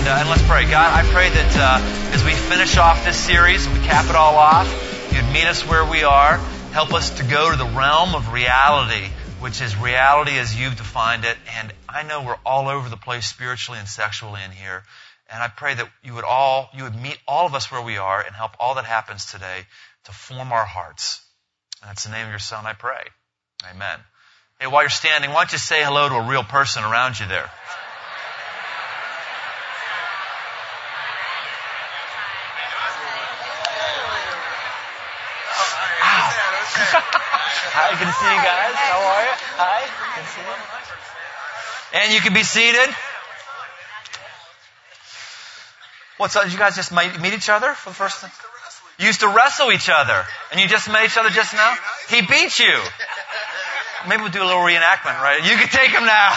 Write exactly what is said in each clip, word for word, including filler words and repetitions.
And, uh, and let's pray. God, I pray that uh, as we finish off this series, we cap it all off, you'd meet us where we are. Help us to go to the realm of reality, which is reality as you've defined it. And I know we're all over the place spiritually and sexually in here. And I pray that you would all, you would meet all of us where we are and help all that happens today to form our hearts. And that's the name of your Son, I pray. Amen. Hey, while you're standing, why don't you say hello to a real person around you there? Hi, good to see you guys. How are you? Hi, good to see you. And you can be seated. What's up? Did you guys just meet each other for the first time? You used to wrestle each other, and you just met each other just now? He beat you. Maybe we'll do a little reenactment, right? You can take him now.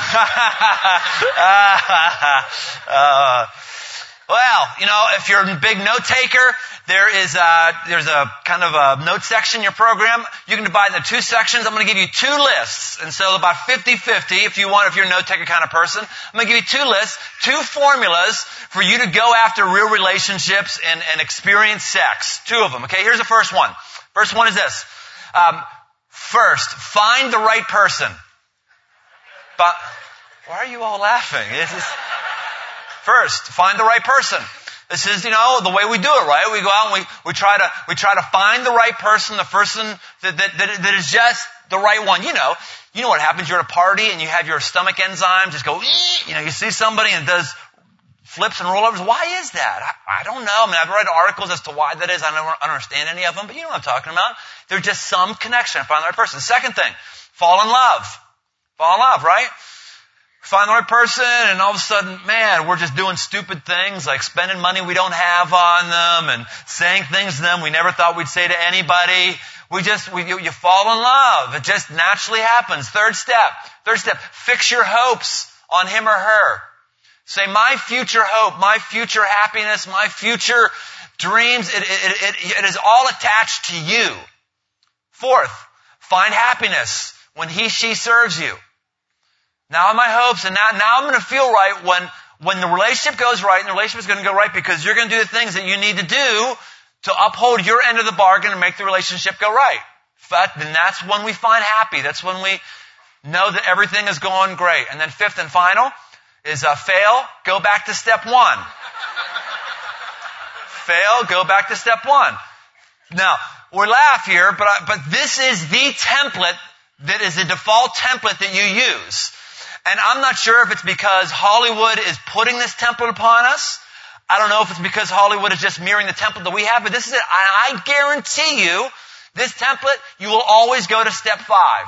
uh, well, you know, if you're a big note taker, there is a, there's a kind of a note section in your program. You can divide into two sections. I'm going to give you two lists. And so about fifty-fifty if you want, if you're a note taker kind of person. I'm going to give you two lists, two formulas for you to go after real relationships and, and experience sex. Two of them. Okay, here's the first one. First one is this. Um, first, find the right person. But why are you all laughing? This is, first, find the right person. This is, you know, the way we do it, right? We go out and we, we try to, we try to find the right person, the person that, that, that, that is just the right one. You know, you know what happens. You're at a party and you have your stomach enzyme just go, you know, you see somebody and it does flips and rollovers. Why is that? I, I don't know. I mean, I've read articles as to why that is. I don't understand any of them, but you know what I'm talking about. There's just some connection. Find the right person. Second thing, fall in love. Fall in love, right? Find the right person, and all of a sudden, man, we're just doing stupid things like spending money we don't have on them and saying things to them we never thought we'd say to anybody. We just, we, you, you fall in love. It just naturally happens. Third step. Third step. Fix your hopes on him or her. Say, my future hope, my future happiness, my future dreams, it, it, it, it is all attached to you. Fourth, find happiness when he, she serves you. Now my hopes, and now, now I'm going to feel right when, when the relationship goes right, and the relationship is going to go right because you're going to do the things that you need to do to uphold your end of the bargain and make the relationship go right. But then that's when we find happy. That's when we know that everything is going great. And then fifth and final is uh, fail, go back to step one. Fail, go back to step one. Now, we laugh here, but I, but this is the template that is the default template that you use. And I'm not sure if it's because Hollywood is putting this template upon us. I don't know if it's because Hollywood is just mirroring the template that we have, but this is it. I guarantee you, this template, you will always go to step five.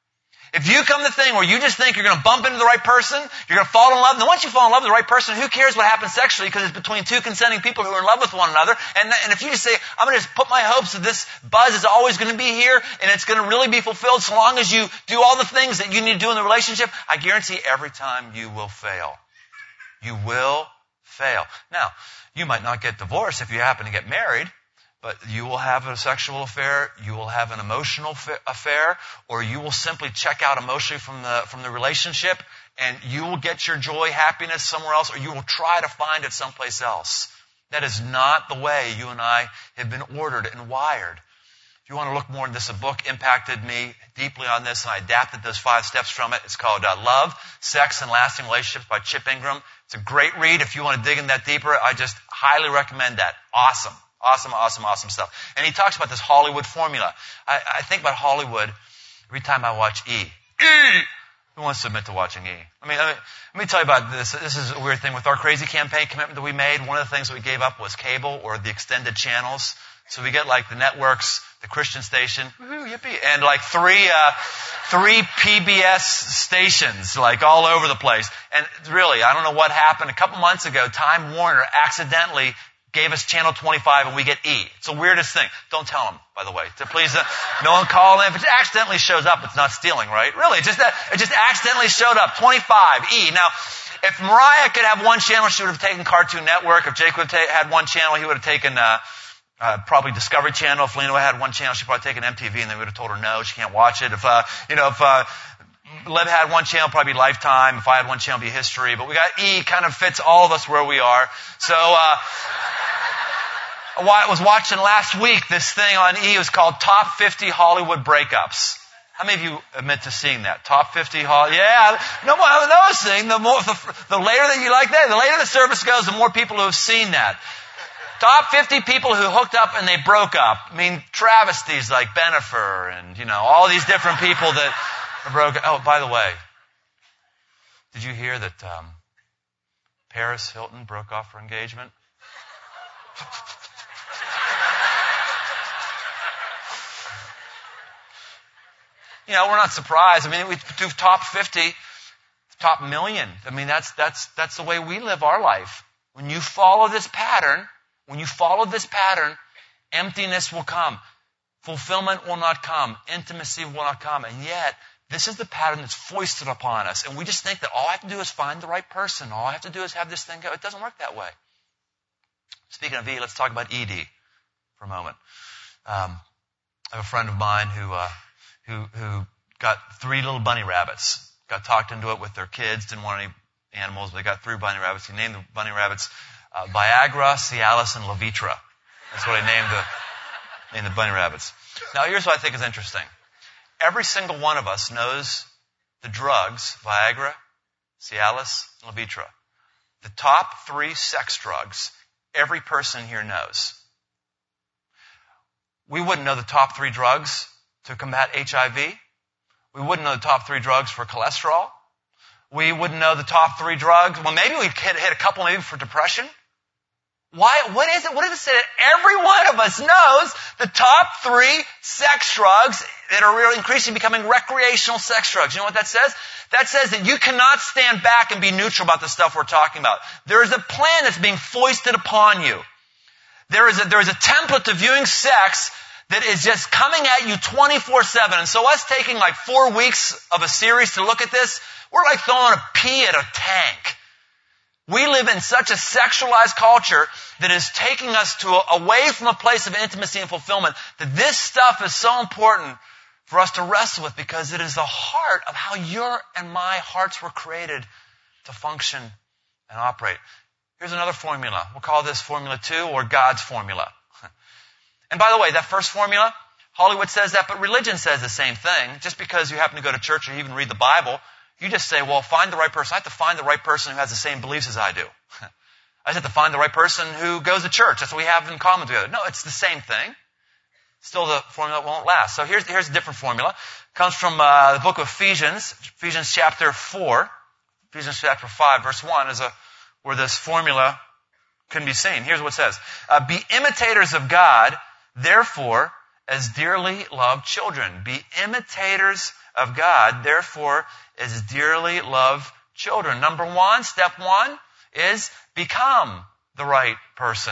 If you come to the thing where you just think you're going to bump into the right person, you're going to fall in love, and then once you fall in love with the right person, who cares what happens sexually because it's between two consenting people who are in love with one another. And, and if you just say, I'm going to just put my hopes that this buzz is always going to be here and it's going to really be fulfilled so long as you do all the things that you need to do in the relationship, I guarantee every time you will fail. You will fail. Now, you might not get divorced if you happen to get married, but you will have a sexual affair, you will have an emotional fa- affair, or you will simply check out emotionally from the from the relationship, and you will get your joy, happiness somewhere else, or you will try to find it someplace else. That is not the way you and I have been ordered and wired. If you want to look more into this, a book impacted me deeply on this, and I adapted those five steps from it. It's called uh, Love, Sex, and Lasting Relationships by Chip Ingram. It's a great read. If you want to dig in that deeper, I just highly recommend that. Awesome. Awesome, awesome, awesome stuff. And he talks about this Hollywood formula. I, I think about Hollywood every time I watch E. E! Who wants to admit to watching E? I mean, let me, let me tell you about this. This is a weird thing. With our crazy campaign commitment that we made, one of the things that we gave up was cable or the extended channels. So we get like the networks, the Christian station, woohoo, yippee, and like three, uh, three P B S stations, like all over the place. And really, I don't know what happened. A couple months ago, Time Warner accidentally gave us channel twenty-five and we get E. It's the weirdest thing. Don't tell them, by the way. To please, uh, no one call in. If it accidentally shows up, it's not stealing, right? Really, it just, uh, it just accidentally showed up. twenty-five, E. Now, if Mariah could have one channel, she would have taken Cartoon Network. If Jake would have ta- had one channel, he would have taken, uh, uh, probably Discovery Channel. If Lena had one channel, she'd probably taken M T V and they would have told her no, she can't watch it. If, uh, you know, if, uh, Lib had one channel, probably Lifetime. If I had one channel, it'd be History. But we got E, kind of fits all of us where we are. So, uh, I was watching last week this thing on E. It was called Top fifty Hollywood Breakups. How many of you admit to seeing that? Top fifty Hollywood? Yeah. No, I'm noticing the more, the, the later that you like that, the later the service goes, the more people who have seen that. Top fifty people who hooked up and they broke up. I mean, travesties like Bennifer and, you know, all these different people that broke up. Oh, by the way, did you hear that um, Paris Hilton broke off her engagement? You know, we're not surprised. I mean, we do top fifty, top million. I mean, that's, that's, that's the way we live our life. When you follow this pattern, when you follow this pattern, emptiness will come. Fulfillment will not come. Intimacy will not come. And yet, this is the pattern that's foisted upon us. And we just think that all I have to do is find the right person. All I have to do is have this thing go. It doesn't work that way. Speaking of E, let's talk about E D for a moment. Um, I have a friend of mine who, uh, who, who got three little bunny rabbits. Got talked into it with their kids. Didn't want any animals, but they got three bunny rabbits. He named the bunny rabbits uh, Viagra, Cialis, and Levitra. That's what he named the, named the bunny rabbits. Now, here's what I think is interesting. Every single one of us knows the drugs, Viagra, Cialis, and Levitra. The top three sex drugs, every person here knows. We wouldn't know the top three drugs to combat H I V. We wouldn't know the top three drugs for cholesterol. We wouldn't know the top three drugs. Well, maybe we'd hit, hit a couple maybe for depression. Why? What is it? What does it say that every one of us knows the top three sex drugs that are really increasingly becoming recreational sex drugs? You know what that says? That says that you cannot stand back and be neutral about the stuff we're talking about. There is a plan that's being foisted upon you. There is a, there is a template to viewing sex that is just coming at you twenty-four seven. And so us taking like four weeks of a series to look at this, we're like throwing a pea at a tank. We live in such a sexualized culture that is taking us to a, away from a place of intimacy and fulfillment that this stuff is so important for us to wrestle with because it is the heart of how your and my hearts were created to function and operate. Here's another formula. We'll call this Formula two or God's formula. And by the way, that first formula, Hollywood says that, but religion says the same thing. Just because you happen to go to church or even read the Bible, you just say, well, find the right person. I have to find the right person who has the same beliefs as I do. I just have to find the right person who goes to church. That's what we have in common together. No, it's the same thing. Still, the formula won't last. So here's, here's a different formula. It comes from uh, the book of Ephesians, Ephesians chapter four, Ephesians chapter five, verse one is a, where this formula can be seen. Here's what it says. Uh, be imitators of God, therefore, as dearly loved children. Be imitators of God, therefore, as dearly loved children. Number one, step one, is become the right person.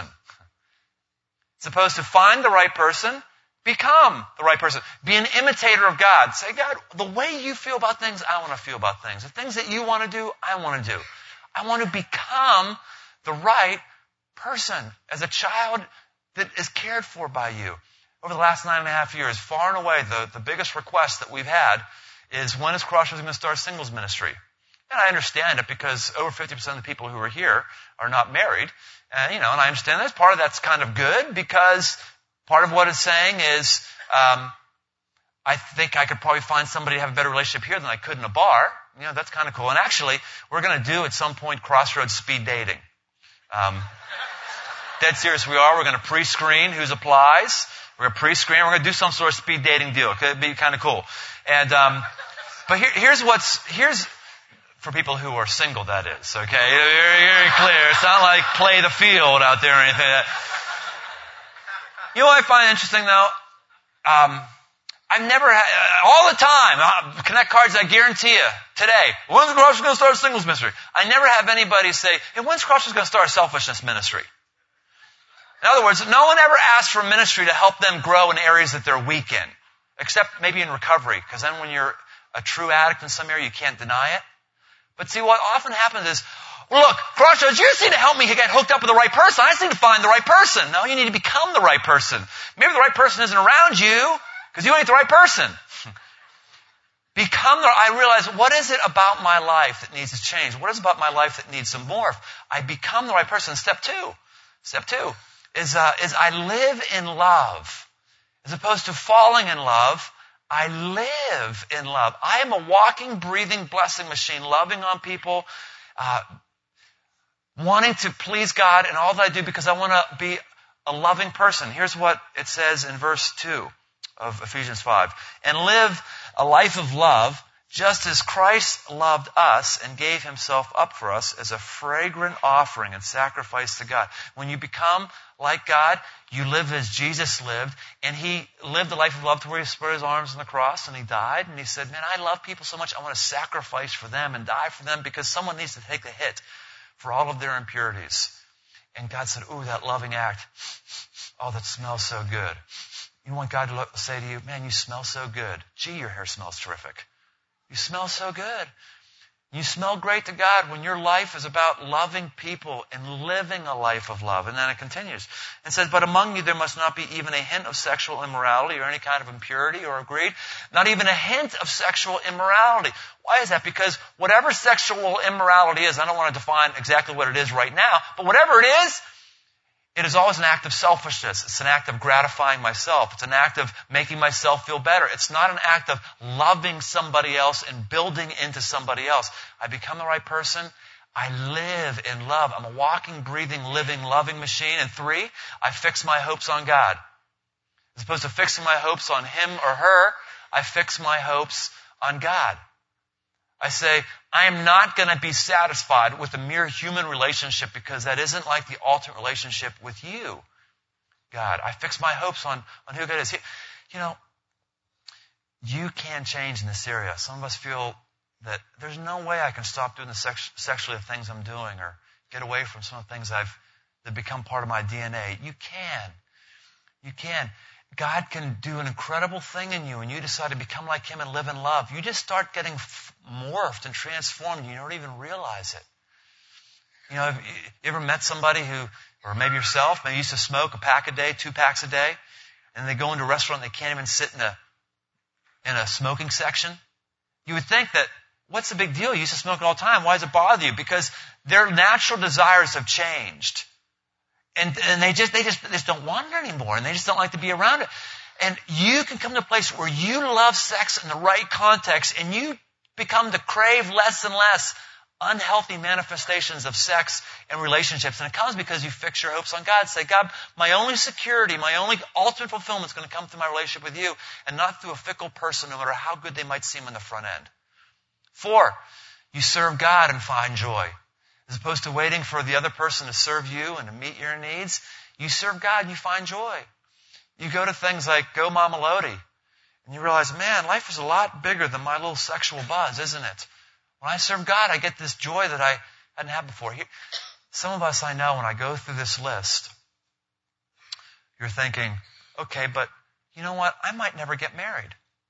It's supposed to find the right person, become the right person. Be an imitator of God. Say, God, the way you feel about things, I want to feel about things. The things that you want to do, I want to do. I want to become the right person as a child that is cared for by you. Over the last nine and a half years, far and away, the, the biggest request that we've had is when is Crossroads going to start singles ministry? And I understand it because over fifty percent of the people who are here are not married. And, you know, and I understand that. Part of that's kind of good because part of what it's saying is, um, I think I could probably find somebody to have a better relationship here than I could in a bar. You know, that's kind of cool. And actually, we're going to do at some point Crossroads speed dating. Um, dead serious we are. We're going to pre-screen who's applies. We're going to pre-screen. We're going to do some sort of speed dating deal. It'd be kind of cool. And, um, but here, here's what's, here's, for people who are single, that is, okay? Very, very clear. It's not like play the field out there or anything like that. You know what I find interesting, though? Um, I've never had, all the time, uh, Connect cards, I guarantee you, today, when's Crossroads going to start a singles ministry? I never have anybody say, hey, when's Crossroads going to start a selfishness ministry? In other words, no one ever asks for ministry to help them grow in areas that they're weak in, except maybe in recovery, because then when you're a true addict in some area, you can't deny it. But see, what often happens is, well, look, Crossroads, you just need to help me get hooked up with the right person. I just need to find the right person. No, you need to become the right person. Maybe the right person isn't around you because you ain't the right person. Become the, I realize, what is it about my life that needs to change? What is it about my life that needs to morph? I become the right person. Step two, step two is, uh, is I live in love. As opposed to falling in love, I live in love. I am a walking, breathing blessing machine, loving on people, uh, wanting to please God in all that I do because I want to be a loving person. Here's what it says in verse two of Ephesians five. And live a life of love, just as Christ loved us and gave himself up for us as a fragrant offering and sacrifice to God. When you become like God, you live as Jesus lived, and he lived a life of love to where he spread his arms on the cross and he died, and he said, man, I love people so much, I want to sacrifice for them and die for them because someone needs to take the hit for all of their impurities. And God said, ooh, that loving act, oh, that smells so good. You want God to look, say to you, man, you smell so good. Gee, your hair smells terrific. You smell so good. You smell great to God when your life is about loving people and living a life of love. And then it continues and says, but among you there must not be even a hint of sexual immorality or any kind of impurity or greed. Not even a hint of sexual immorality. Why is that? Because whatever sexual immorality is, I don't want to define exactly what it is right now, but whatever it is, it is always an act of selfishness. It's an act of gratifying myself. It's an act of making myself feel better. It's not an act of loving somebody else and building into somebody else. I become the right person. I live in love. I'm a walking, breathing, living, loving machine. And three, I fix my hopes on God. As opposed to fixing my hopes on him or her, I fix my hopes on God. I say, I am not going to be satisfied with a mere human relationship because that isn't like the ultimate relationship with you, God. I fix my hopes on, on who God is. He, you know, you can change in this area. Some of us feel that there's no way I can stop doing the sex, sexually the things I'm doing or get away from some of the things I've that become part of my D N A. You can. You can. God can do an incredible thing in you and you decide to become like him and live in love. You just start getting f- morphed and transformed and you don't even realize it. You know, have you ever met somebody who, or maybe yourself, maybe used to smoke a pack a day, two packs a day, and they go into a restaurant and they can't even sit in a, in a smoking section? You would think that, what's the big deal? You used to smoke it all the time. Why does it bother you? Because their natural desires have changed. And, and they just, they just, they just don't want it anymore. And they just don't like to be around it. And you can come to a place where you love sex in the right context and you become to crave less and less unhealthy manifestations of sex and relationships. And it comes because you fix your hopes on God. Say, God, my only security, my only ultimate fulfillment is going to come through my relationship with you and not through a fickle person, no matter how good they might seem on the front end. Four, you serve God and find joy. As opposed to waiting for the other person to serve you and to meet your needs, you serve God and you find joy. You go to things like Go Mama Lodi, and you realize, man, life is a lot bigger than my little sexual buzz, isn't it? When I serve God, I get this joy that I hadn't had before. Some of us I know, when I go through this list, you're thinking, okay, but you know what? I might never get married.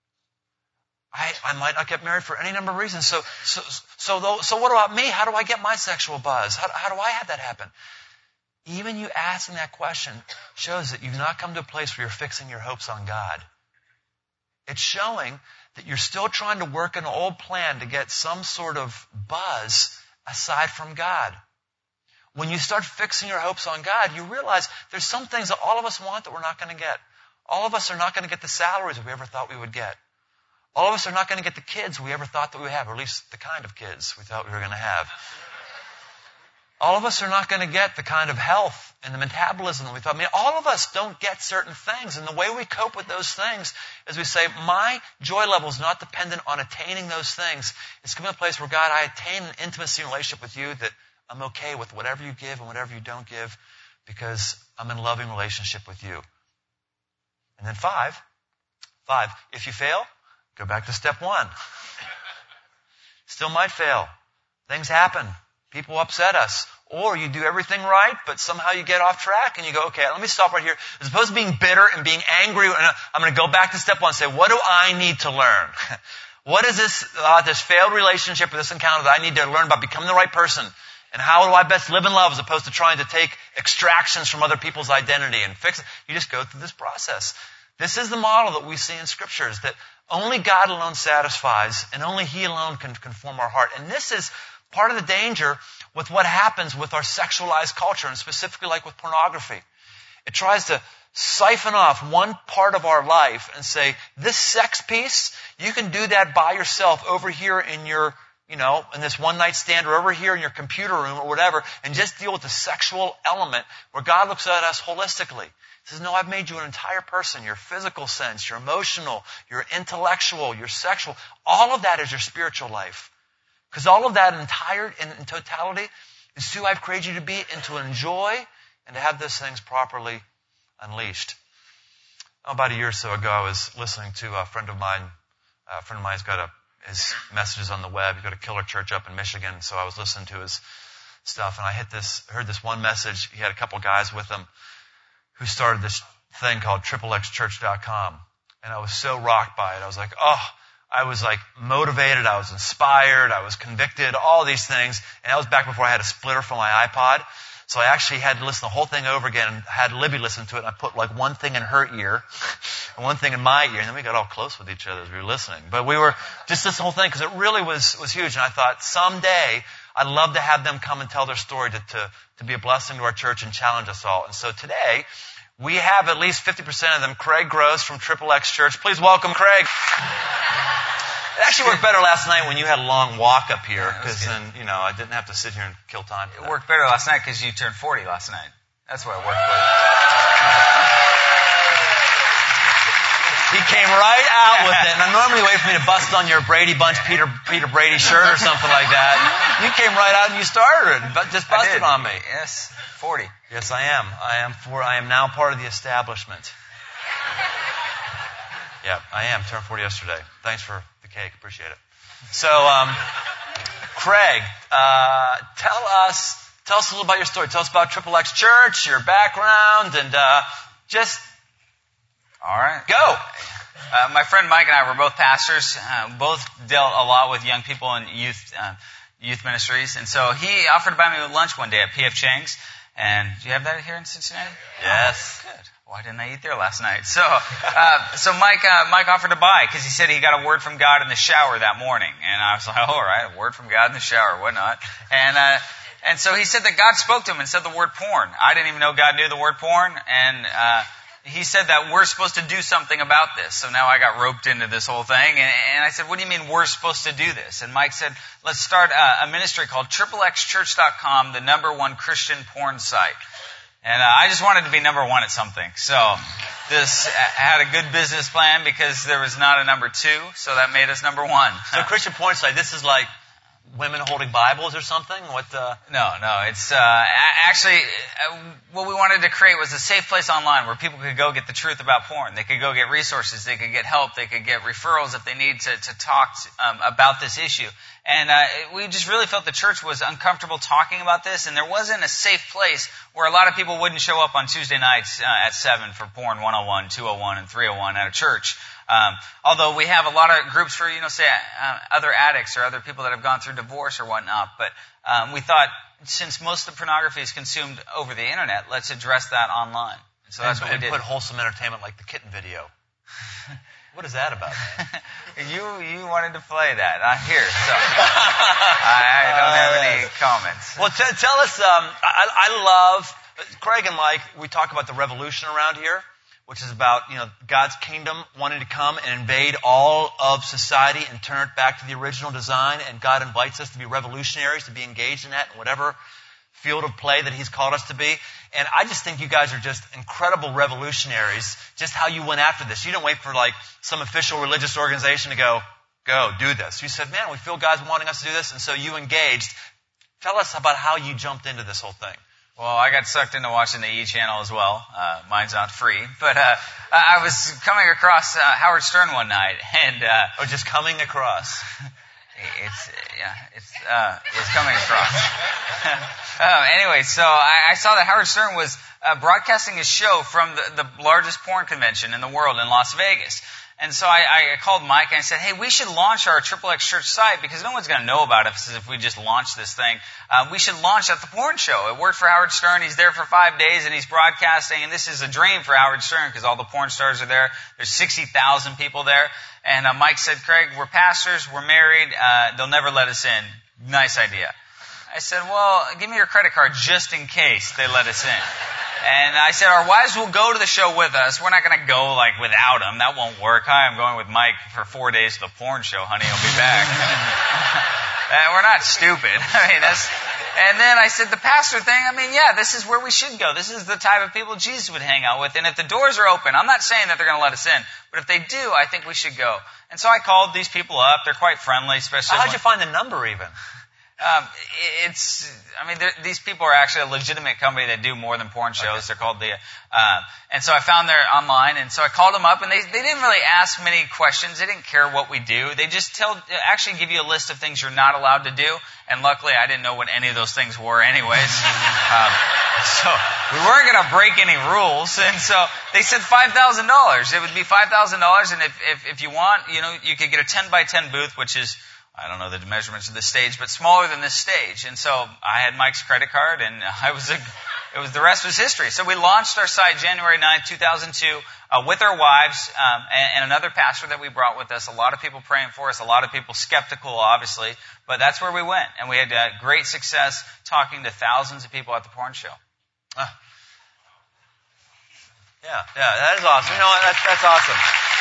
I, I might not get married for any number of reasons. So, so, so, though, so what about me? How do I get my sexual buzz? How, how do I have that happen? Even you asking that question shows that you've not come to a place where you're fixing your hopes on God. It's showing that you're still trying to work an old plan to get some sort of buzz aside from God. When you start fixing your hopes on God, you realize there's some things that all of us want that we're not going to get. All of us are not going to get the salaries that we ever thought we would get. All of us are not going to get the kids we ever thought that we would have, or at least the kind of kids we thought we were going to have. All of us are not going to get the kind of health and the metabolism that we thought. I mean, all of us don't get certain things. And the way we cope with those things is we say, my joy level is not dependent on attaining those things. It's coming to a place where, God, I attain an intimacy and relationship with you that I'm okay with whatever you give and whatever you don't give because I'm in a loving relationship with you. And then five, five, if you fail, go back to step one. Still might fail. Things happen. People upset us. Or you do everything right, but somehow you get off track and you go, okay, let me stop right here. As opposed to being bitter and being angry, I'm going to go back to step one and say, what do I need to learn? What is this, uh, this failed relationship or this encounter that I need to learn about becoming the right person? And how do I best live in love as opposed to trying to take extractions from other people's identity and fix it? You just go through this process. This is the model that we see in Scriptures, that only God alone satisfies, and only He alone can conform our heart. And this is part of the danger with what happens with our sexualized culture, and specifically like with pornography. It tries to siphon off one part of our life and say, this sex piece, you can do that by yourself over here in your, you know, in this one night stand, or over here in your computer room or whatever, and just deal with the sexual element where God looks at us holistically. He says, no, I've made you an entire person. Your physical sense, your emotional, your intellectual, your sexual. All of that is your spiritual life. Because all of that entire, in, in totality, is who I've created you to be and to enjoy and to have those things properly unleashed. Oh, about a year or so ago, I was listening to a friend of mine. A friend of mine's got a, his messages on the web. He's got a killer church up in Michigan. So I was listening to his stuff, and I hit this, heard this one message. He had a couple guys with him who started this thing called triple x church dot com. And I was so rocked by it. I was like, oh, I was like motivated. I was inspired. I was convicted, all these things. And that was back before I had a splitter for my iPod. So I actually had to listen the whole thing over again and had Libby listen to it. And I put like one thing in her ear and one thing in my ear. And then we got all close with each other as we were listening. But we were just this whole thing because it really was, was huge. And I thought someday I'd love to have them come and tell their story to, to, to be a blessing to our church and challenge us all. And so today we have at least fifty percent of them. Craig Gross from Triple X Church. Please welcome Craig. It actually worked better last night when you had a long walk up here, because yeah, then, you know, I didn't have to sit here and kill time. It worked better last night because you turned forty last night. That's what it worked with. He came right out with it, and I normally wait for me to bust on your Brady Bunch Peter Peter Brady shirt or something like that. You came right out and you started, but just busted on me. Yes, forty. Yes, I am. I am for. I am now part of the establishment. Yeah, I am. Turned forty yesterday. Thanks for the cake. Appreciate it. So, um, Craig, uh, tell us, tell us a little about your story. Tell us about Triple X Church, your background, and uh, just all right. Go. Uh, my friend Mike and I were both pastors. Uh, both dealt a lot with young people and youth uh, youth ministries, and so he offered to buy me lunch one day at P F Chang's. And do you have that here in Cincinnati? Yes. Oh, good. Why didn't I eat there last night? So, uh, so Mike, uh, Mike offered to buy because he said he got a word from God in the shower that morning. And I was like, oh, all right, a word from God in the shower, what not? And, uh, and so he said that God spoke to him and said the word porn. I didn't even know God knew the word porn. And, uh, he said that we're supposed to do something about this. So now I got roped into this whole thing. And, and I said, what do you mean we're supposed to do this? And Mike said, let's start a, a ministry called triple x church dot com, the number one Christian porn site. And uh, I just wanted to be number one at something. So this had a good business plan because there was not a number two. So that made us number one. So Christian porn site, this is like women holding Bibles or something? What? Uh... No, no. It's uh, actually uh, what we wanted to create was a safe place online where people could go get the truth about porn. They could go get resources. They could get help. They could get referrals if they need to, to talk to, um, about this issue. And uh, we just really felt the church was uncomfortable talking about this, and there wasn't a safe place where a lot of people wouldn't show up on Tuesday nights uh, at seven for Porn one oh one, two oh one, and three oh one at a church. Um, although we have a lot of groups for, you know, say, uh, other addicts or other people that have gone through divorce or whatnot. But um, we thought, since most of the pornography is consumed over the internet, let's address that online. And so that's and, what and we did. Put wholesome entertainment like the kitten video. What is that about, man? you you wanted to play that. I'm here, so I, I don't have any comments. Well, t- tell us. Um, I, I love Craig and Mike. We talk about the revolution around here, which is about, you know, God's kingdom wanting to come and invade all of society and turn it back to the original design. And God invites us to be revolutionaries, to be engaged in that in whatever field of play that He's called us to be. And I just think you guys are just incredible revolutionaries, just how you went after this. You didn't wait for like some official religious organization to go, go, do this. You said, man, we feel God's wanting us to do this. And so you engaged. Tell us about how you jumped into this whole thing. Well, I got sucked into watching the E! Channel as well. Uh, mine's not free. But uh, I was coming across uh, Howard Stern one night. and uh, Oh, just coming across. It's, yeah, it's, uh, it's coming across. um, anyway, so I, I saw that Howard Stern was uh, broadcasting his show from the, the largest porn convention in the world in Las Vegas. And so I, I called Mike and I said, hey, we should launch our Triple X Church site because no one's going to know about us if we just launch this thing. Uh, we should launch at the porn show. It worked for Howard Stern. He's there for five days and he's broadcasting. And this is a dream for Howard Stern because all the porn stars are there. There's sixty thousand people there. And uh, Mike said, Craig, we're pastors. We're married. Uh, they'll never let us in. Nice idea. I said, well, give me your credit card just in case they let us in. And I said, our wives will go to the show with us. We're not going to go like without them. That won't work. Hi, I'm going with Mike for four days to the porn show, honey. I'll be back. uh, we're not stupid. I mean, that's, and then I said, the pastor thing, I mean, yeah, this is where we should go. This is the type of people Jesus would hang out with. And if the doors are open, I'm not saying that they're going to let us in, but if they do, I think we should go. And so I called these people up. They're quite friendly, especially. How'd you find the number even? Um, it's, I mean, these people are actually a legitimate company that do more than porn shows. Okay. They're called the, uh, and so I found their online, and so I called them up, and they, they didn't really ask many questions. They didn't care what we do. They just tell, actually give you a list of things you're not allowed to do, and luckily I didn't know what any of those things were anyways. um, so we weren't going to break any rules, and so they said five thousand dollars. It would be five thousand dollars, and if, if, if you want, you know, you could get a ten by ten booth, which is, I don't know the measurements of this stage, but smaller than this stage. And so I had Mike's credit card, and I was, a, it was the rest was history. So we launched our site January ninth, two thousand two, uh, with our wives um, and, and another pastor that we brought with us. A lot of people praying for us, a lot of people skeptical, obviously, but that's where we went, and we had uh, great success talking to thousands of people at the porn show. Uh, yeah, yeah, that is awesome. You know what? That's that's awesome.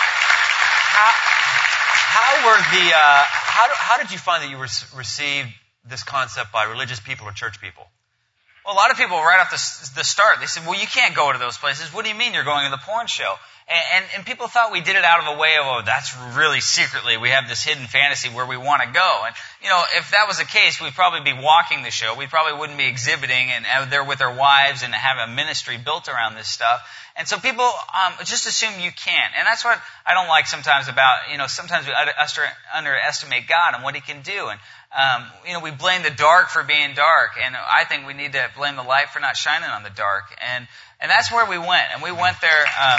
How, How were the, uh, how, do, how did you find that you re- received this concept by religious people or church people? Well, a lot of people right off the, the start, they said, well, you can't go to those places. What do you mean you're going to the porn show? And, and, and people thought we did it out of a way of, oh, that's really secretly. We have this hidden fantasy where we want to go. And, you know, if that was the case, we'd probably be walking the show. We probably wouldn't be exhibiting and out there with our wives and have a ministry built around this stuff. And so people um, just assume you can't. And that's what I don't like sometimes about, you know, sometimes we underestimate God and what He can do. And, um, you know, we blame the dark for being dark. And I think we need to blame the light for not shining on the dark. And and that's where we went. And we went there. Um,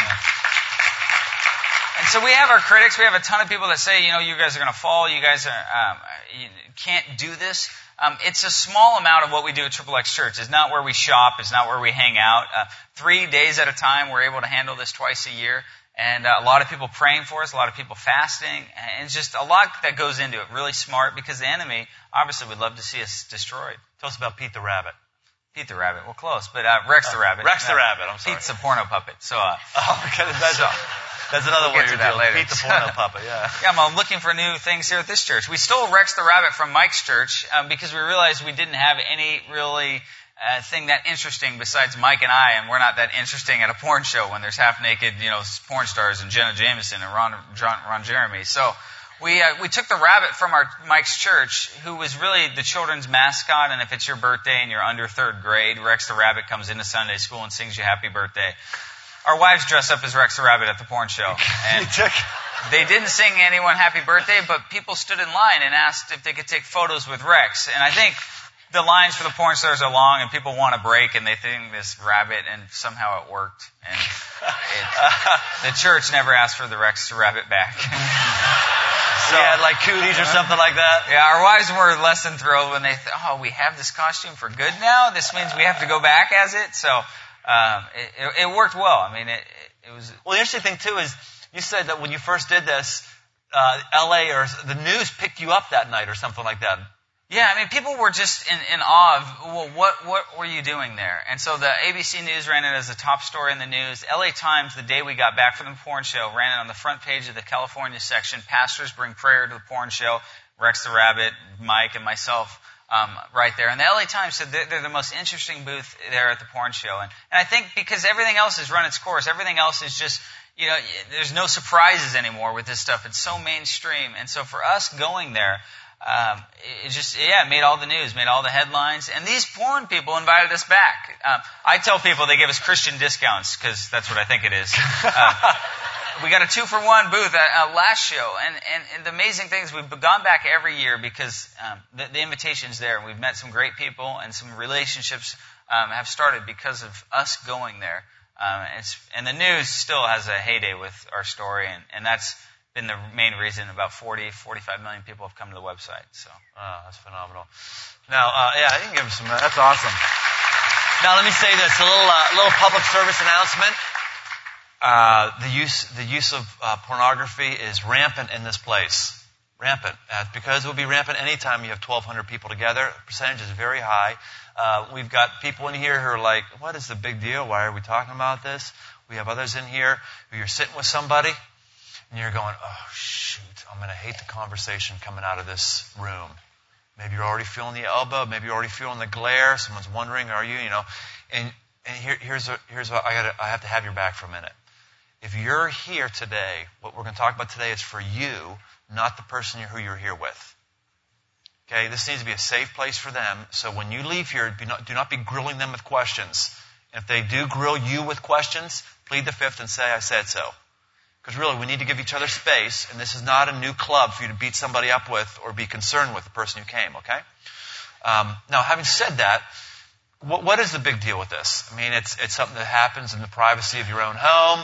and so we have our critics. We have a ton of people that say, you know, you guys are going to fall. You guys are, um, you can't do this. Um, it's a small amount of what we do at Triple X Church. It's not where we shop. It's not where we hang out. Uh, three days at a time, we're able to handle this twice a year. And uh, a lot of people praying for us, a lot of people fasting. And it's just a lot that goes into it. Really smart, because the enemy obviously would love to see us destroyed. Tell us about Pete the Rabbit. Pete the Rabbit. Well, close, but uh, Rex the uh, Rabbit. Rex the uh, Rabbit, I'm sorry. Pete's a porno puppet. So, uh, oh, okay, that's, so, that's another we'll one get you're to that doing. later. Pete the porno puppet, yeah. Yeah, I'm looking for new things here at this church. We stole Rex the Rabbit from Mike's church um, because we realized we didn't have any really uh, thing that interesting besides Mike and I, and we're not that interesting at a porn show when there's half-naked, you know, porn stars and Jenna Jameson and Ron, Ron, Ron Jeremy. So we uh, we took the rabbit from our Mike's church, who was really the children's mascot, and if it's your birthday and you're under third grade, Rex the Rabbit comes into Sunday school and sings you happy birthday. Our wives dress up as Rex the Rabbit at the porn show. And they didn't sing anyone happy birthday, but people stood in line and asked if they could take photos with Rex. And I think the lines for the porn stars are long, and people want a break, and they think this rabbit, and somehow it worked. And it, the church never asked for the Rex the Rabbit back. So, yeah, like cooties or something like that. Yeah, our wives were less than thrilled when they thought, oh, we have this costume for good now? This means we have to go back as it? So um, it, it, it worked well. I mean, it, it was... Well, the interesting thing, too, is you said that when you first did this, uh, L A or the news picked you up that night or something like that. Yeah, I mean, people were just in, in awe of, well, what, what were you doing there? And so the A B C News ran it as a top story in the news. L A Times, the day we got back from the porn show, ran it on the front page of the California section. Pastors bring prayer to the porn show. Rex the Rabbit, Mike, and myself um, right there. And the L A Times said they're, they're the most interesting booth there at the porn show. And, and I think because everything else has run its course, everything else is just, you know, there's no surprises anymore with this stuff. It's so mainstream. And so for us going there, Um, it just, yeah, it made all the news, made all the headlines. And these porn people invited us back. Um, I tell people they give us Christian discounts, because that's what I think it is. Uh, we got a two-for-one booth at uh, last show. And, and, and the amazing thing is we've gone back every year because um, the, the invitation's there. And we've met some great people and some relationships um, have started because of us going there. Um, it's, and the news still has a heyday with our story, and, and that's been the main reason about forty, forty-five million people have come to the website. So, oh, that's phenomenal. Now, uh, yeah, you can give them some. That's awesome. Now, let me say this: a little, uh, little public service announcement. Uh, the use, the use of uh, pornography is rampant in this place. Rampant, uh, because it will be rampant anytime you have twelve hundred people together. The percentage is very high. Uh, we've got people in here who are like, "What is the big deal? Why are we talking about this?" We have others in here who you're sitting with somebody. And you're going, oh, shoot, I'm going to hate the conversation coming out of this room. Maybe you're already feeling the elbow. Maybe you're already feeling the glare. Someone's wondering, are you, you know. And, and here, here's, a, here's what I, gotta, I have to have your back for a minute. If you're here today, what we're going to talk about today is for you, not the person who you're here with. Okay, this needs to be a safe place for them. So when you leave here, do not, do not be grilling them with questions. And if they do grill you with questions, plead the fifth and say, I said so. Because really, we need to give each other space, and this is not a new club for you to beat somebody up with or be concerned with the person who came, okay? Um, now, having said that, what, what is the big deal with this? I mean, it's, it's something that happens in the privacy of your own home.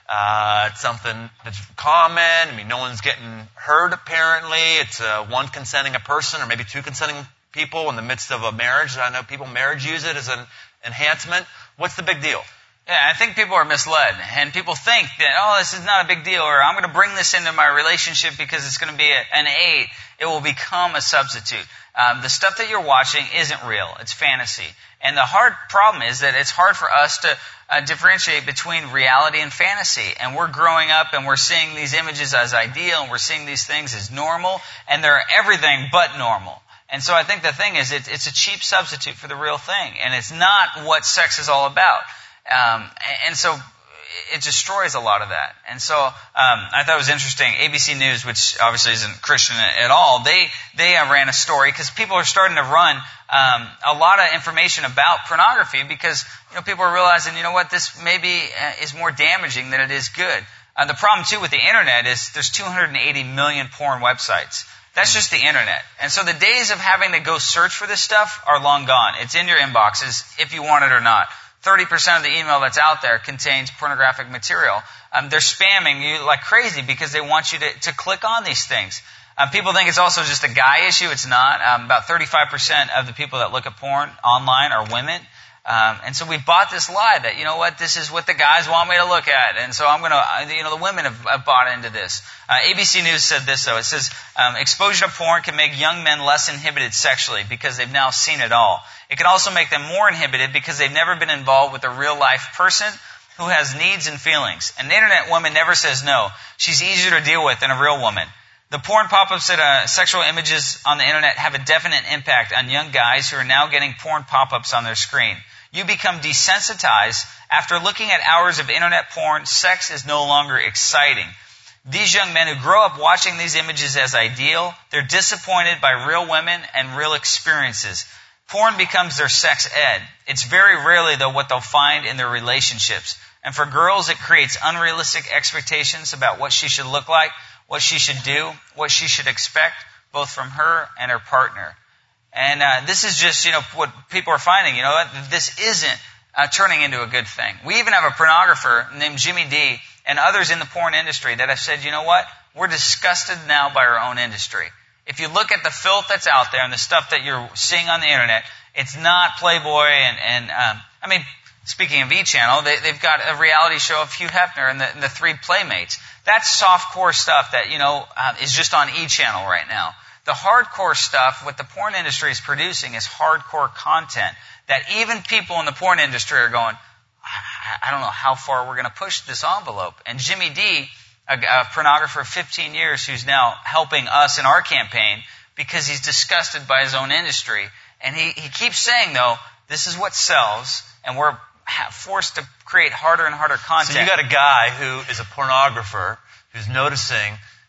Uh, it's something that's common. I mean, no one's getting hurt, apparently. It's uh, one consenting a person or maybe two consenting people in the midst of a marriage. I know people marriage use it as an enhancement. What's the big deal? Yeah, I think people are misled, and people think that, oh, this is not a big deal, or I'm going to bring this into my relationship because it's going to be a, an aid. It will become a substitute. Um, the stuff that you're watching isn't real. It's fantasy. And the hard problem is that it's hard for us to uh, differentiate between reality and fantasy. And we're growing up and we're seeing these images as ideal, and we're seeing these things as normal, and they're everything but normal. And so I think the thing is, it, it's a cheap substitute for the real thing, and it's not what sex is all about. Um, and so it destroys a lot of that. And so um, I thought it was interesting. A B C News, which obviously isn't Christian at all, they they uh, ran a story because people are starting to run um, a lot of information about pornography because you know people are realizing, you know what, this maybe uh, is more damaging than it is good. Uh, the problem too with the internet is there's two hundred eighty million porn websites. That's just the internet. And so the days of having to go search for this stuff are long gone. It's in your inboxes if you want it or not. thirty percent of the email that's out there contains pornographic material. Um, they're spamming you like crazy because they want you to, to click on these things. Um, people think it's also just a guy issue. It's not. Um, about thirty-five percent of the people that look at porn online are women. Um, and so we bought this lie that, you know what, this is what the guys want me to look at. And so I'm going to, you know, the women have, have bought into this. Uh, A B C News said this, though. It says, um, exposure to porn can make young men less inhibited sexually because they've now seen it all. It can also make them more inhibited because they've never been involved with a real-life person who has needs and feelings. An internet woman never says no. She's easier to deal with than a real woman. The porn pop-ups and uh, sexual images on the internet have a definite impact on young guys who are now getting porn pop-ups on their screen. You become desensitized. After looking at hours of internet porn, sex is no longer exciting. These young men who grow up watching these images as ideal, they're disappointed by real women and real experiences. Porn becomes their sex ed. It's very rarely, though, what they'll find in their relationships. And for girls, it creates unrealistic expectations about what she should look like, what she should do, what she should expect, both from her and her partner. And uh, this is just, you know, what people are finding. You know, this isn't uh, turning into a good thing. We even have a pornographer named Jimmy D and others in the porn industry that have said, you know what, we're disgusted now by our own industry. If you look at the filth that's out there and the stuff that you're seeing on the internet, it's not Playboy and, and um, I mean, speaking of E! Channel, they, they've got a reality show of Hugh Hefner and the, and the Three Playmates. That's soft-core stuff that, you know, uh, is just on E! Channel right now. The hardcore stuff, what the porn industry is producing, is hardcore content that even people in the porn industry are going, I, I don't know how far we're going to push this envelope. And Jimmy D, a, a pornographer of fifteen years who's now helping us in our campaign because he's disgusted by his own industry. And he, he keeps saying, though, this is what sells, and we're forced to create harder and harder content. So you got a guy who is a pornographer who's noticing,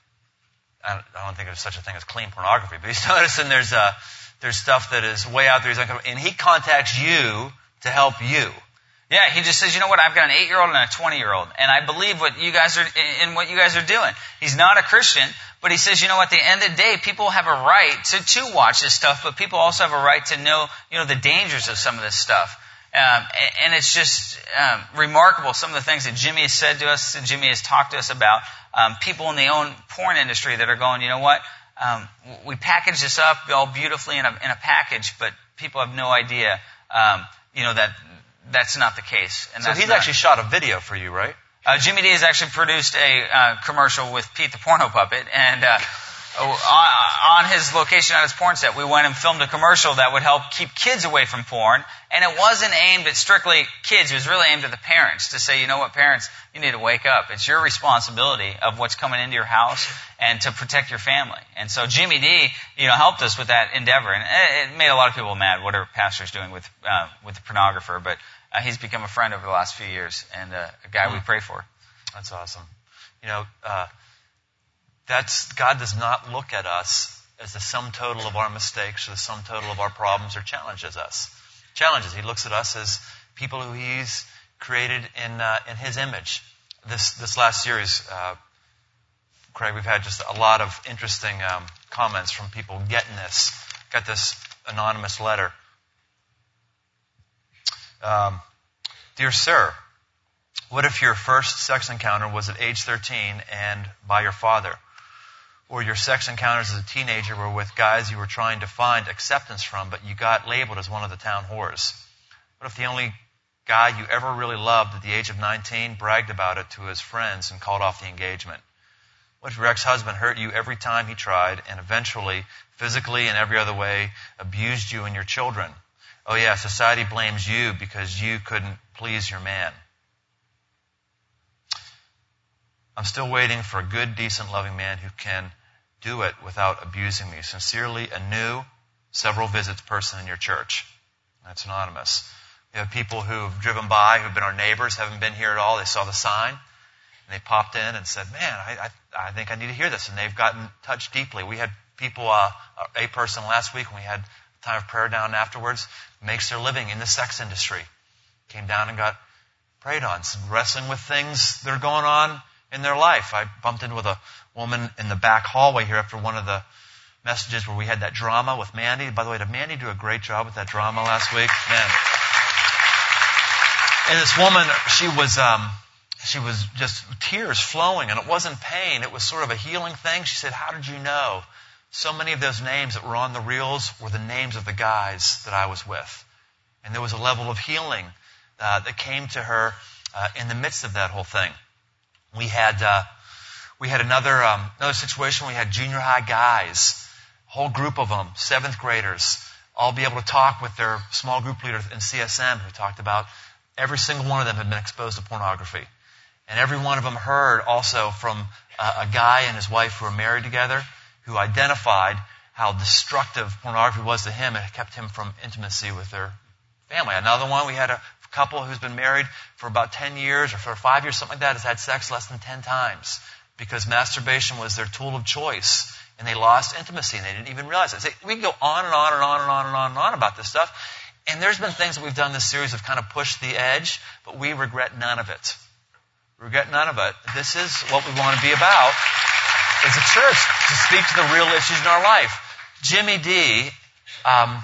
I don't think there's such a thing as clean pornography, but he's noticing there's a, there's stuff that is way out there, he's uncomfortable, and he contacts you to help you. Yeah, he just says, you know what, I've got an eight-year-old and a twenty-year-old, and I believe what you guys are in what you guys are doing. He's not a Christian, but he says, you know what, at the end of the day, people have a right to, to watch this stuff, but people also have a right to know, you know, the dangers of some of this stuff. Um, and it's just um, remarkable some of the things that Jimmy has said to us, that Jimmy has talked to us about. Um, people in the own porn industry that are going, you know what? Um, we package this up all beautifully in a, in a package, but people have no idea, um, you know, that that's not the case. And so that's he's not, actually shot a video for you, right? Uh, Jimmy D has actually produced a uh, commercial with Pete the Porno Puppet, and uh, on, on his location at his porn set, we went and filmed a commercial that would help keep kids away from porn, and it wasn't aimed at strictly kids. It was really aimed at the parents to say, you know what, parents, you need to wake up. It's your responsibility of what's coming into your house and to protect your family. And so Jimmy D, you know, helped us with that endeavor, and it, it made a lot of people mad, whatever pastor's doing with uh, with the pornographer, but Uh, he's become a friend over the last few years, and uh, a guy we pray for. That's awesome. You know, uh, that's God does not look at us as the sum total of our mistakes or the sum total of our problems, or challenges us. Challenges. He looks at us as people who He's created in uh, in His image. This this last series, uh, Craig, we've had just a lot of interesting um, comments from people getting this. Got this anonymous letter. Um, Dear Sir, what if your first sex encounter was at age thirteen and by your father? Or your sex encounters as a teenager were with guys you were trying to find acceptance from, but you got labeled as one of the town whores? What if the only guy you ever really loved at the age of nineteen bragged about it to his friends and called off the engagement? What if your ex-husband hurt you every time he tried and eventually, physically and every other way, abused you and your children? Oh yeah, society blames you because you couldn't please your man. I'm still waiting for a good, decent, loving man who can do it without abusing me. Sincerely, a new, several visits person in your church. That's anonymous. We have people who've driven by, who've been our neighbors, haven't been here at all. They saw the sign, and they popped in and said, man, I, I, I think I need to hear this. And they've gotten touched deeply. We had people, uh, a person last week, when we had time of prayer down afterwards, makes their living in the sex industry. Came down and got prayed on, wrestling with things that are going on in their life. I bumped into with a woman in the back hallway here after one of the messages where we had that drama with Mandy. By the way, did Mandy do a great job with that drama last week? Man. And this woman, she was um, she was just tears flowing, and it wasn't pain. It was sort of a healing thing. She said, how did you know? So many of those names that were on the reels were the names of the guys that I was with. And there was a level of healing uh, that came to her uh, in the midst of that whole thing. We had uh, we had another um, another situation. We had junior high guys, a whole group of them, seventh graders, all be able to talk with their small group leader in C S M, who talked about every single one of them had been exposed to pornography. And every one of them heard also from uh, a guy and his wife who were married together, who identified how destructive pornography was to him and it kept him from intimacy with their family. Another one, we had a couple who's been married for about ten years or for five years, something like that, has had sex less than ten times because masturbation was their tool of choice and they lost intimacy and they didn't even realize it. So we can go on and on and on and on and on and on about this stuff. And there's been things that we've done in this series have kind of pushed the edge, but we regret none of it. Regret none of it. This is what we want to be about as a church, to speak to the real issues in our life. Jimmy D um,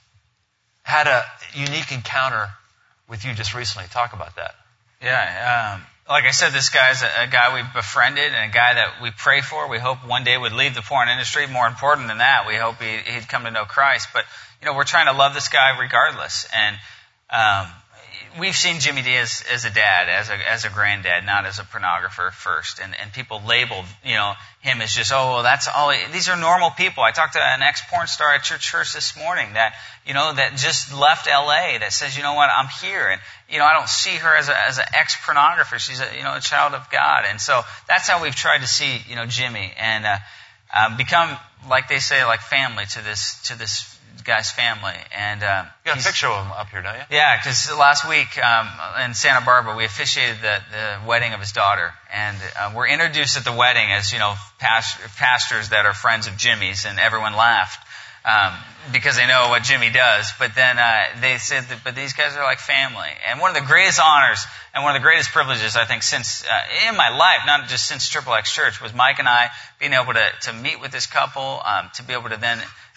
had a unique encounter with you just recently. Talk about that. Yeah, um, like I said, this guy's a, a guy we befriended and a guy that we pray for. We hope one day would leave the porn industry. More important than that, we hope he, he'd come to know Christ. But, you know, we're trying to love this guy regardless. And um, we've seen Jimmy D as, as a dad, as a as a granddad, not as a pornographer first. And, and people labeled, you know, him as just, oh, well, that's all. He, these are normal people. I talked to an ex-porn star at your church this morning that, you know, that just left L A that says, you know what, I'm here. And, you know, I don't see her as a as an ex-pornographer. She's a, you know, a child of God. And so that's how we've tried to see, you know, Jimmy and uh, uh, become, like they say, like family to this to this guy's family. And uh, you got a picture of him up here, don't you? Yeah, because last week um, in Santa Barbara we officiated the, the wedding of his daughter, and uh, we're introduced at the wedding as, you know, past, pastors that are friends of Jimmy's, and everyone laughed um, because they know what Jimmy does. But then uh, they said that, but these guys are like family. And one of the greatest honors and one of the greatest privileges, I think, since uh, in my life, not just since Triple X Church, was Mike and I being able to, to meet with this couple, um, to be able to then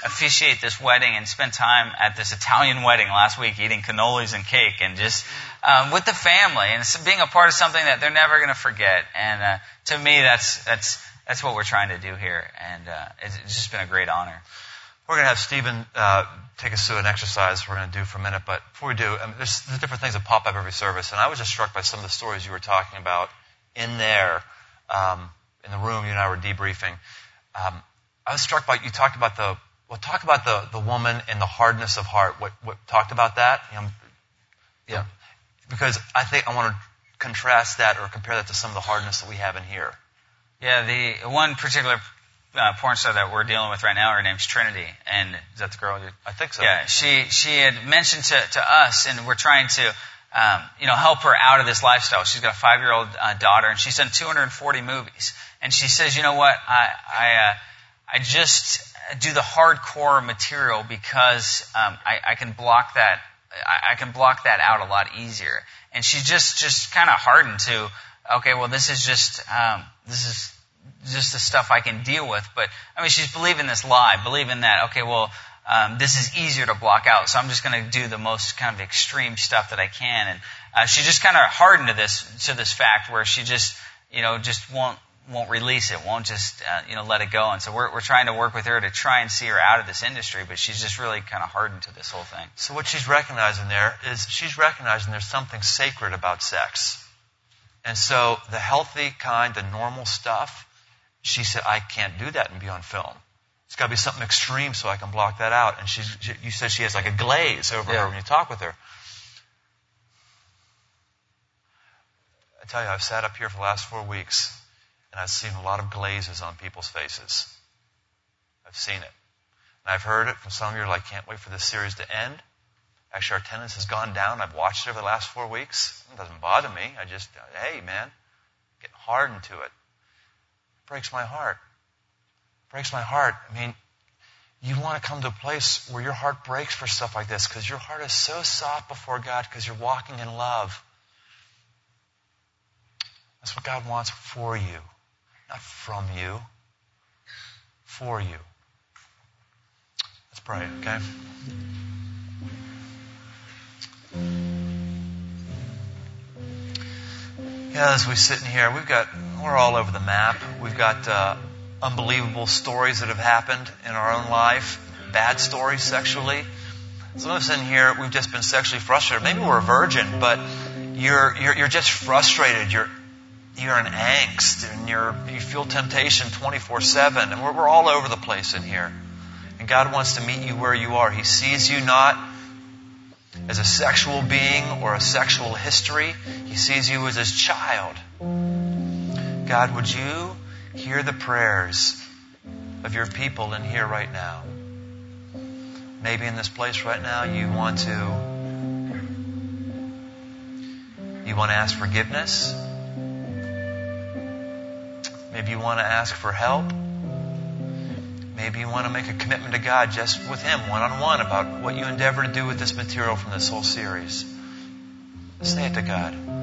officiate this wedding and spend time at this Italian wedding last week eating cannolis and cake and just um, with the family and being a part of something that they're never going to forget. And uh, to me, that's that's that's what we're trying to do here. And uh, it's, it's just been a great honor. We're going to have Stephen uh, take us through an exercise we're going to do for a minute. But before we do, I mean, there's, there's different things that pop up every service. And I was just struck by some of the stories you were talking about in there, um, in the room you and I were debriefing. Um, I was struck by, you talked about the, well, talk about the, the woman and the hardness of heart. What, what talked about that? You know, yeah. Because I think I want to contrast that or compare that to some of the hardness that we have in here. Yeah, the one particular Uh, porn star that we're dealing with right now, her name's Trinity, and is that the girl? You, I think so. Yeah, she she had mentioned to, to us, and we're trying to, um, you know, help her out of this lifestyle. She's got a five-year-old uh, daughter, and she's done two hundred forty movies. And she says, you know what, I I, uh, I just do the hardcore material because um, I, I can block that I, I can block that out a lot easier. And she just just kind of hardened to, okay, well, this is just um, this is. just the stuff I can deal with. But, I mean, she's believing this lie, believing that, okay, well, um, this is easier to block out, so I'm just going to do the most kind of extreme stuff that I can. And uh, she just kind of hardened to this to this fact where she just, you know, just won't won't release it, won't just, uh, you know, let it go. And so we're we're trying to work with her to try and see her out of this industry, but she's just really kind of hardened to this whole thing. So what she's recognizing there is she's recognizing there's something sacred about sex. And so the healthy kind, the normal stuff, she said, I can't do that and be on film. It's got to be something extreme so I can block that out. And she's, she, you said she has like a glaze over yeah. her when you talk with her. I tell you, I've sat up here for the last four weeks, and I've seen a lot of glazes on people's faces. I've seen it. And I've heard it from some of you, like, can't wait for this series to end. Actually, our attendance has gone down. I've watched it over the last four weeks. It doesn't bother me. I just, hey, man, get hardened to it. Breaks my heart. Breaks my heart. I mean, you want to come to a place where your heart breaks for stuff like this because your heart is so soft before God because you're walking in love. That's what God wants for you, not from you. For you. Let's pray, okay? Yeah, as we sit in here, we've got, we're all over the map. We've got uh, unbelievable stories that have happened in our own life, bad stories sexually. Some of us in here, we've just been sexually frustrated. Maybe we're a virgin, but you're you're, you're just frustrated. You're you're in angst, and you're you feel temptation twenty-four seven, and we're, we're all over the place in here. And God wants to meet you where you are. He sees you not as a sexual being or a sexual history. He sees you as His child. God, would you hear the prayers of your people in here right now? Maybe in this place right now you want to you want to ask forgiveness. Maybe you want to ask for help. Maybe you want to make a commitment to God just with Him, one-on-one, about what you endeavor to do with this material from this whole series. Say it to God.